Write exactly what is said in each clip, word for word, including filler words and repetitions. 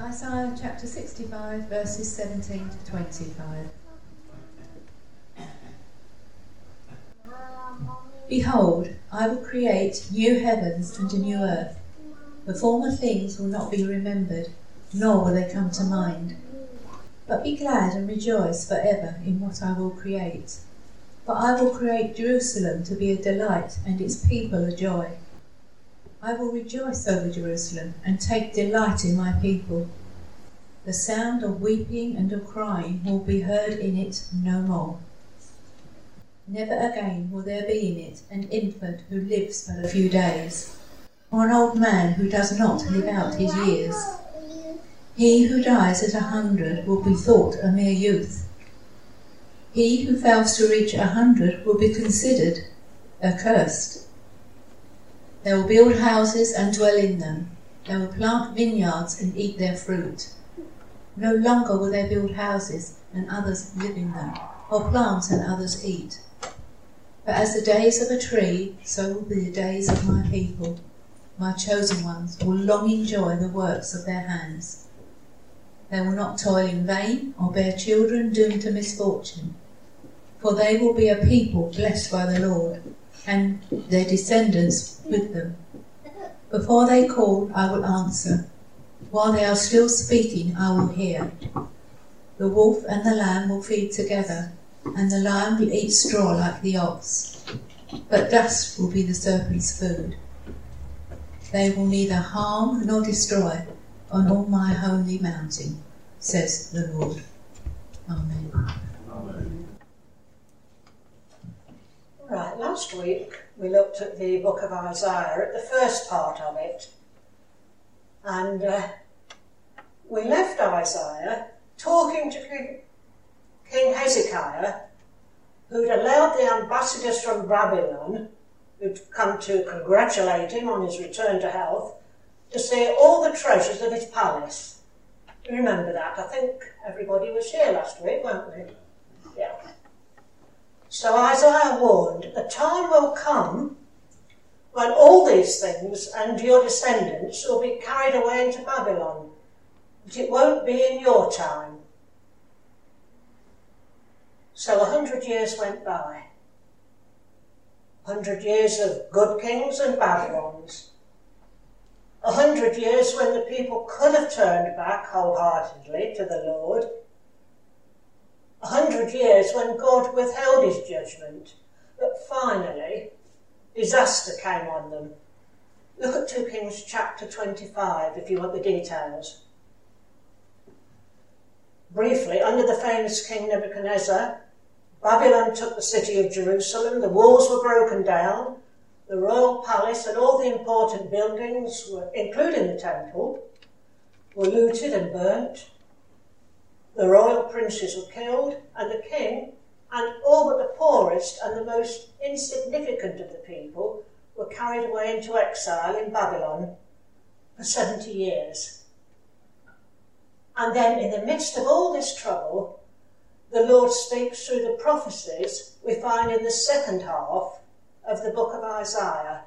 Isaiah chapter sixty-five, verses seventeen to twenty-five. Behold, I will create new heavens and a new earth. The former things will not be remembered, nor will they come to mind. But be glad and rejoice forever in what I will create. For I will create Jerusalem to be a delight and its people a joy. I will rejoice over Jerusalem and take delight in my people. The sound of weeping and of crying will be heard in it no more. Never again will there be in it an infant who lives but a few days, or an old man who does not live out his years. He who dies at a hundred will be thought a mere youth. He who fails to reach a hundred will be considered accursed. They will build houses and dwell in them. They will plant vineyards and eat their fruit. No longer will they build houses and others live in them, or plant and others eat. But as the days of a tree, so will be the days of my people. My chosen ones will long enjoy the works of their hands. They will not toil in vain or bear children doomed to misfortune. For they will be a people blessed by the Lord, and their descendants with them. Before they call, I will answer. While they are still speaking, I will hear. The wolf and the lamb will feed together, and the lion will eat straw like the ox. But dust will be the serpent's food. They will neither harm nor destroy on all my holy mountain, says the Lord. Amen. Amen. Right, last week we looked at the book of Isaiah, at the first part of it, and uh, we left Isaiah talking to King Hezekiah, who'd allowed the ambassadors from Babylon, who'd come to congratulate him on his return to health, to see all the treasures of his palace. You remember that? I think everybody was here last week, weren't we? Yeah. So Isaiah warned, a time will come when all these things and your descendants will be carried away into Babylon, but it won't be in your time. So a hundred years went by. A hundred years of good kings and bad ones. A hundred years when the people could have turned back wholeheartedly to the Lord. A hundred years when God withheld his judgment, but finally disaster came on them. Look at two Kings chapter twenty-five if you want the details. Briefly, under the famous King Nebuchadnezzar, Babylon took the city of Jerusalem, the walls were broken down, the royal palace and all the important buildings, were, including the temple, were looted and burnt. The royal princes were killed, and the king, and all but the poorest and the most insignificant of the people, were carried away into exile in Babylon for seventy years. And then, in the midst of all this trouble, the Lord speaks through the prophecies we find in the second half of the book of Isaiah.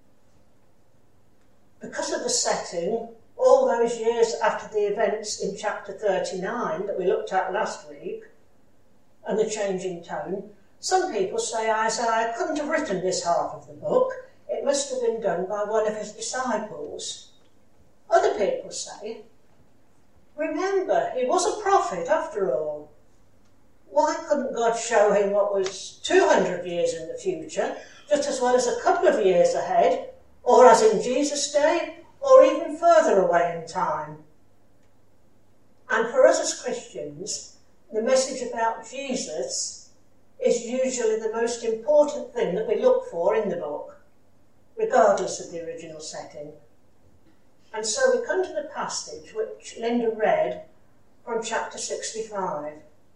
Because of the setting, all those years after the events in chapter thirty-nine that we looked at last week, and the change in tone, some people say Isaiah couldn't have written this half of the book. It must have been done by one of his disciples. Other people say, remember, he was a prophet after all. Why couldn't God show him what was two hundred years in the future, just as well as a couple of years ahead, or as in Jesus' day, or even further away in time? And for us as Christians, the message about Jesus is usually the most important thing that we look for in the book, regardless of the original setting. And so we come to the passage which Linda read from chapter sixty-five.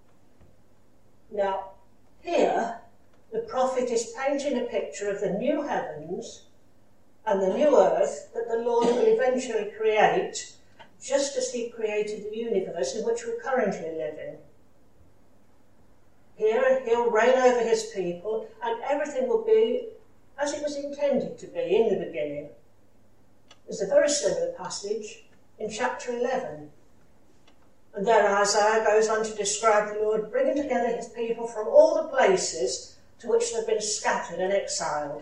Now, here, the prophet is painting a picture of the new heavens and the new earth that the Lord will eventually create, just as he created the universe in which we're currently living. Here, he'll reign over his people, and everything will be as it was intended to be in the beginning. There's a very similar passage in chapter eleven And there Isaiah goes on to describe the Lord bringing together his people from all the places to which they've been scattered and exiled.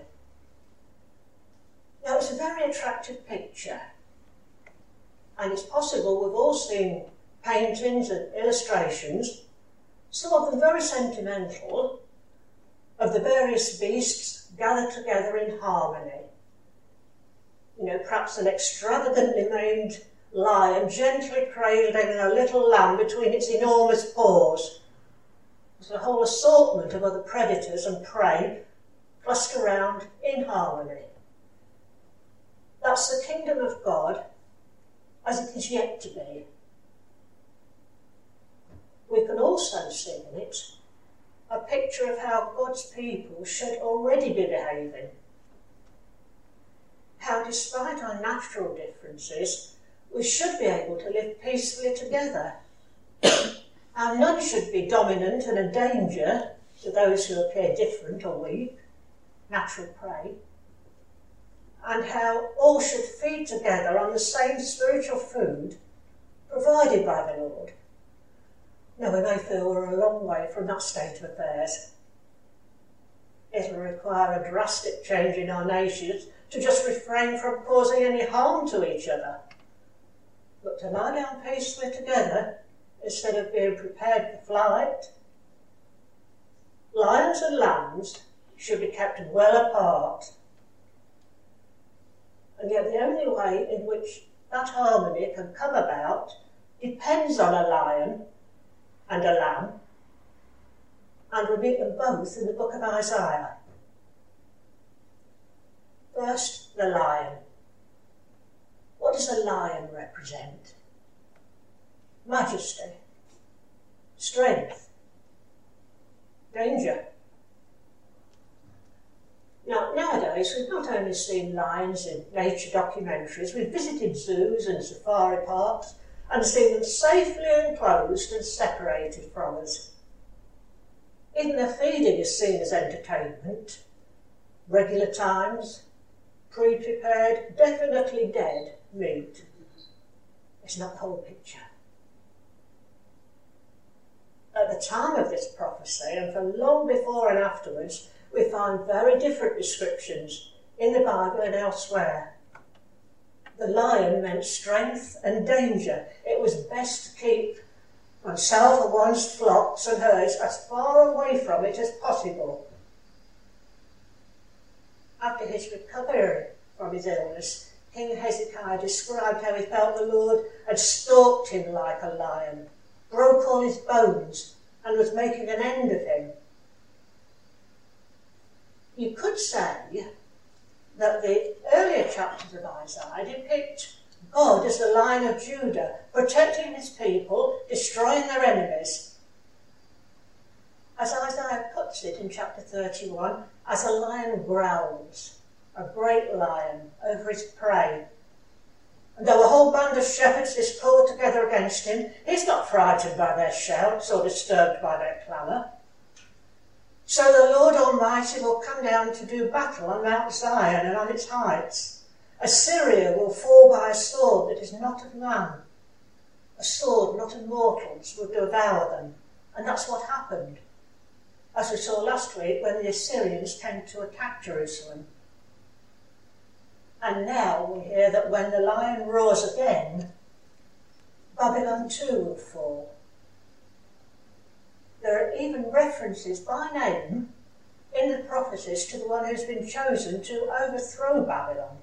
Now, it's a very attractive picture. And it's possible we've all seen paintings and illustrations, some of them very sentimental, of the various beasts gathered together in harmony. You know, perhaps an extravagantly made lion gently cradling a little lamb between its enormous paws. There's a whole assortment of other predators and prey clustered around in harmony. That's the kingdom of God as it is yet to be. We can also see in it a picture of how God's people should already be behaving. How, despite our natural differences, we should be able to live peacefully together. How none should be dominant and a danger to those who appear different or weak, natural prey. And how all should feed together on the same spiritual food provided by the Lord. Now, we may feel we're a long way from that state of affairs. It'll require a drastic change in our nations to just refrain from causing any harm to each other. But to lie down peacefully together instead of being prepared for flight. Lions and lambs should be kept well apart. And yet the only way in which that harmony can come about depends on a lion and a lamb, and we meet them both in the book of Isaiah. First, the lion. What does a lion represent? Majesty, strength, danger. Now, nowadays, we've not only seen lions in nature documentaries, we've visited zoos and safari parks and seen them safely enclosed and separated from us. Even their feeding is seen as entertainment. Regular times, pre-prepared, definitely dead meat. It's not the whole picture. At the time of this prophecy, and for long before and afterwards, we find very different descriptions in the Bible and elsewhere. The lion meant strength and danger. It was best to keep oneself and one's flocks and herds as far away from it as possible. After his recovery from his illness, King Hezekiah described how he felt the Lord had stalked him like a lion, broke all his bones, and was making an end of him. You could say that the earlier chapters of Isaiah depict God as the Lion of Judah, protecting his people, destroying their enemies. As Isaiah puts it in chapter thirty-one, as a lion growls, a great lion over his prey. And though a whole band of shepherds is called together against him, he's not frightened by their shouts or disturbed by their clamour. So the Lord Almighty will come down to do battle on Mount Zion and on its heights. Assyria will fall by a sword that is not of man. A sword not of mortals will devour them. And that's what happened, as we saw last week when the Assyrians came to attack Jerusalem. And now we hear that when the lion roars again, Babylon too will fall. There are even references by name in the prophecies to the one who's been chosen to overthrow Babylon.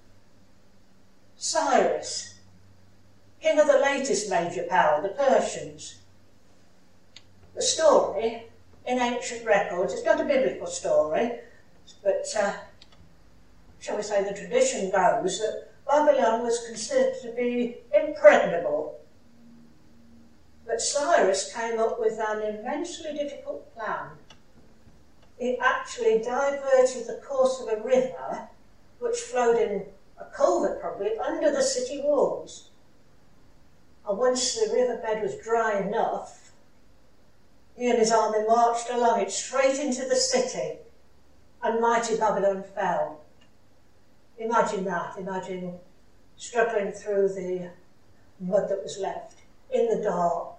Cyrus, king of the latest major power, the Persians. The story in ancient records, it's not a biblical story, but uh, shall we say the tradition goes that Babylon was considered to be impregnable. But Cyrus came up with an immensely difficult plan. He actually diverted the course of a river which flowed in a culvert probably under the city walls. And once the riverbed was dry enough, he and his army marched along it straight into the city, and mighty Babylon fell. Imagine that, imagine struggling through the mud that was left, in the dark,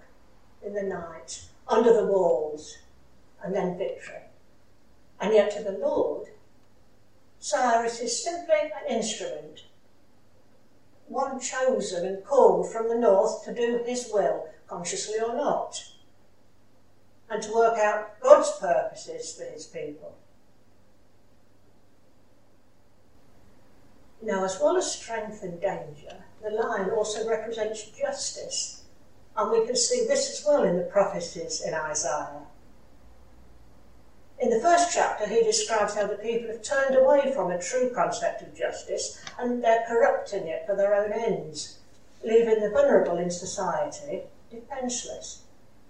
in the night, under the walls, and then victory. And yet to the Lord, Cyrus is simply an instrument, one chosen and called from the north to do his will, consciously or not, and to work out God's purposes for his people. Now, as well as strength and danger, the lion also represents justice, and we can see this as well in the prophecies in Isaiah. In the first chapter, he describes how the people have turned away from a true concept of justice and they're corrupting it for their own ends, leaving the vulnerable in society defenceless.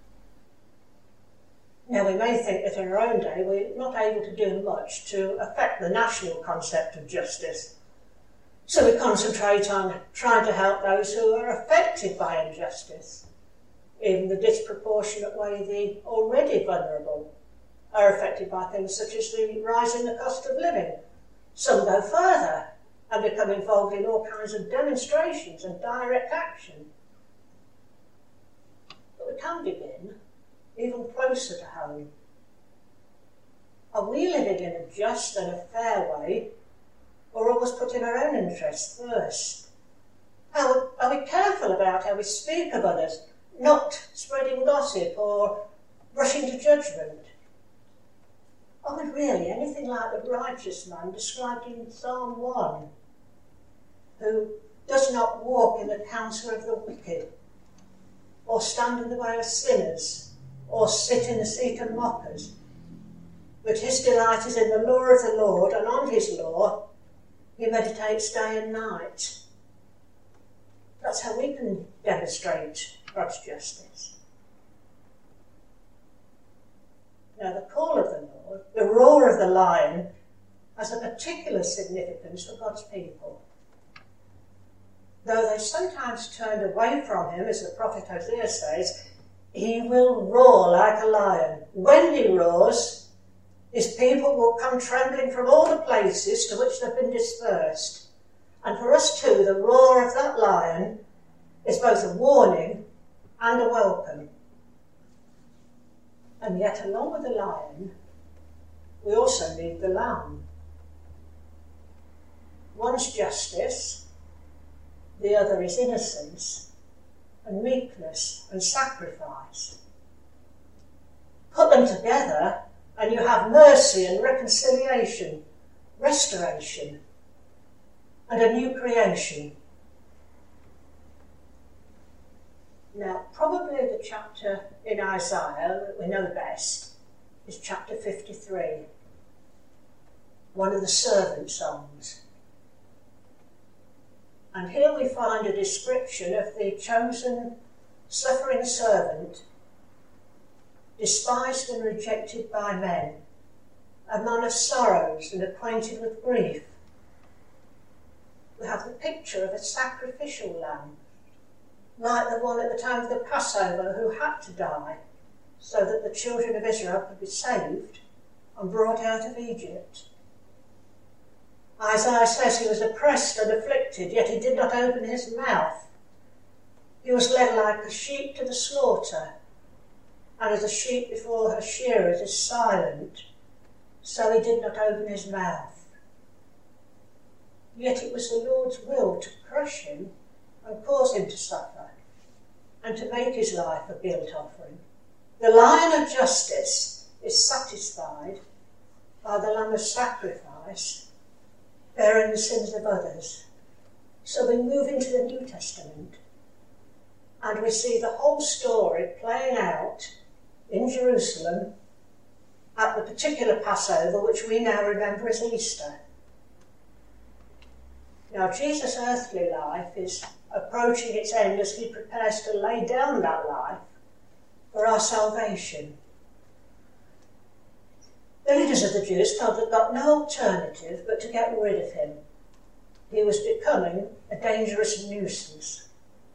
Now, we may think that in our own day we're not able to do much to affect the national concept of justice. So we concentrate on trying to help those who are affected by injustice, even the disproportionate way the already vulnerable are affected by things such as the rise in the cost of living. Some go further and become involved in all kinds of demonstrations and direct action. But we can begin even closer to home. Are we living in a just and a fair way, or always putting our own interests first? How are we careful about how we speak of others, not spreading gossip or rushing to judgment? Are we really anything like the righteous man described in Psalm one, who does not walk in the counsel of the wicked, or stand in the way of sinners, or sit in the seat of mockers? But his delight is in the law of the Lord, and on his law he meditates day and night. That's how we can demonstrate God's justice. Now, the call of the Lord, the roar of the lion, has a particular significance for God's people. Though they sometimes turned away from him, as the prophet Hosea says, he will roar like a lion. When he roars, his people will come trembling from all the places to which they've been dispersed. And for us too, the roar of that lion is both a warning and a welcome. And yet, along with the lion, we also need the lamb. One's justice, the other is innocence and meekness and sacrifice. Put them together and you have mercy and reconciliation, restoration, and a new creation. Now, probably the chapter in Isaiah that we know best is chapter fifty-three, one of the servant songs. And here we find a description of the chosen suffering servant, despised and rejected by men, a man of sorrows and acquainted with grief. We have the picture of a sacrificial lamb, like the one at the time of the Passover who had to die so that the children of Israel could be saved and brought out of Egypt. Isaiah says he was oppressed and afflicted, yet he did not open his mouth. He was led like a sheep to the slaughter, and as a sheep before her shearers is silent, so he did not open his mouth. Yet it was the Lord's will to crush him and cause him to suffer, and to make his life a guilt offering. The Lion of Justice is satisfied by the Lamb of Sacrifice, bearing the sins of others. So we move into the New Testament, and we see the whole story playing out in Jerusalem at the particular Passover, which we now remember as Easter. Now, Jesus' earthly life is approaching its end as he prepares to lay down that life for our salvation. The leaders of the Jews felt they'd got no alternative but to get rid of him. He was becoming a dangerous nuisance.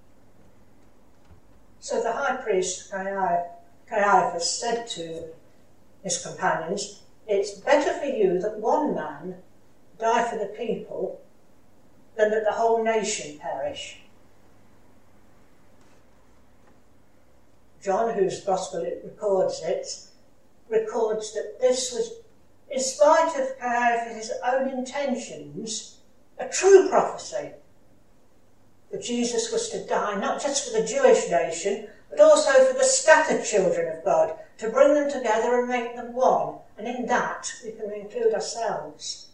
So the high priest Caiaphas said to his companions, "It's better for you that one man die for the people than that the whole nation perish." John, whose gospel it records it, records that this was, in spite of Caiaphas' own intentions, a true prophecy. That Jesus was to die not just for the Jewish nation, but also for the scattered children of God, to bring them together and make them one. And in that, we can include ourselves.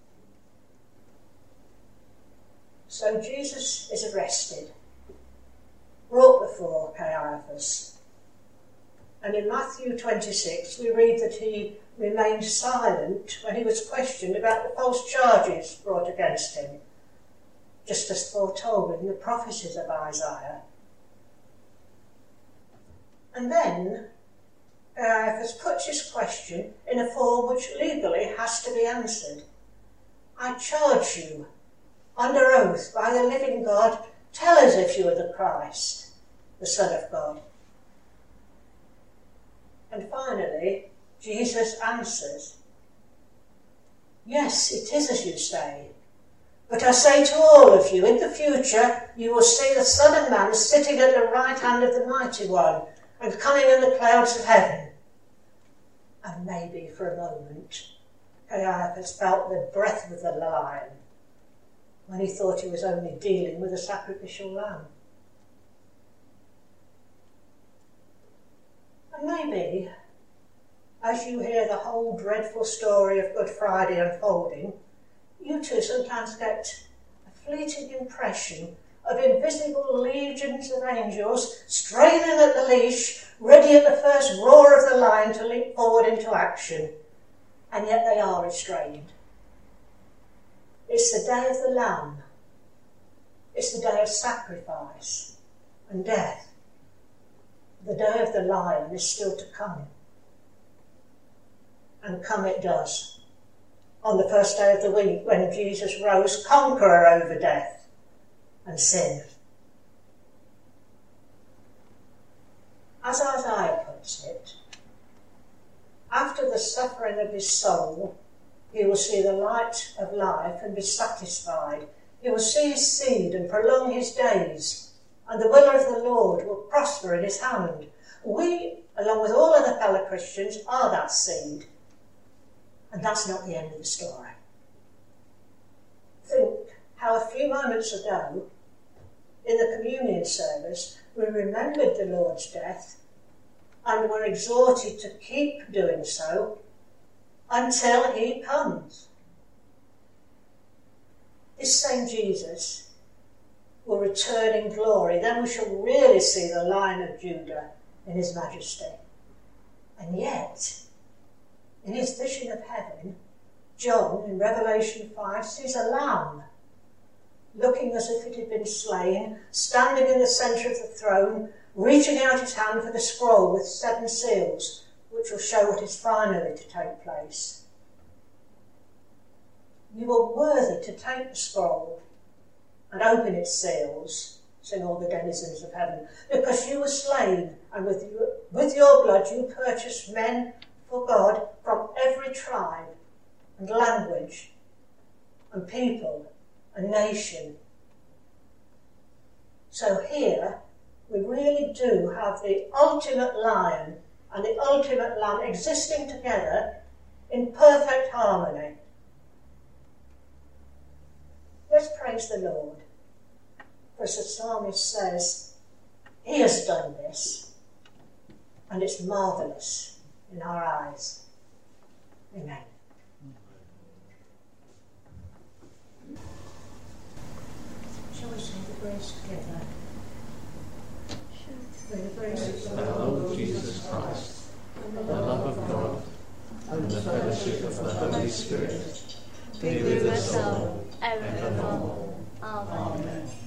So Jesus is arrested, brought before Caiaphas. And in Matthew twenty-six, we read that he remained silent when he was questioned about the false charges brought against him, just as foretold in the prophecies of Isaiah. And then Caiaphas puts his question in a form which legally has to be answered. I charge you, under oath by the living God, tell us if you are the Christ, the Son of God. And finally, Jesus answers, yes, it is as you say. But I say to all of you, in the future you will see the Son of Man sitting at the right hand of the Mighty One and coming in the clouds of heaven. And maybe for a moment, Caiaphas felt the breath of the lion when he thought he was only dealing with a sacrificial lamb. And maybe, as you hear the whole dreadful story of Good Friday unfolding, you too sometimes get a fleeting impression of invisible legions of angels straining at the leash, ready at the first roar of the lion to leap forward into action. And yet they are restrained. It's the day of the Lamb. It's the day of sacrifice and death. The day of the lion is still to come. And come it does. On the first day of the week, when Jesus rose conqueror over death and sin. As Isaiah puts it, after the suffering of his soul, he will see the light of life and be satisfied. He will see his seed and prolong his days, and the will of the Lord will prosper in his hand. We, along with all other fellow Christians, are that seed. And that's not the end of the story. Think how a few moments ago, in the communion service, we remembered the Lord's death and were exhorted to keep doing so until he comes. This same Jesus will return in glory. Then we shall really see the Lion of Judah in his majesty. And yet, in his vision of heaven, John, in Revelation five, sees a lamb, looking as if it had been slain, standing in the centre of the throne, reaching out his hand for the scroll with seven seals, which will show what is finally to take place. You are worthy to take the scroll and open its seals, sing all the denizens of heaven, because you were slain, and with, you, with your blood you purchased men for God from every tribe and language and people and nation. So here we really do have the ultimate lion and the ultimate lamb existing together in perfect harmony. Let's praise the Lord. For as the psalmist says, he has done this, and it's marvellous in our eyes. Amen. Shall we say the grace together? May the grace of our Lord Jesus Christ, the love of God, and the fellowship of the Holy Spirit be with us all evermore. Amen.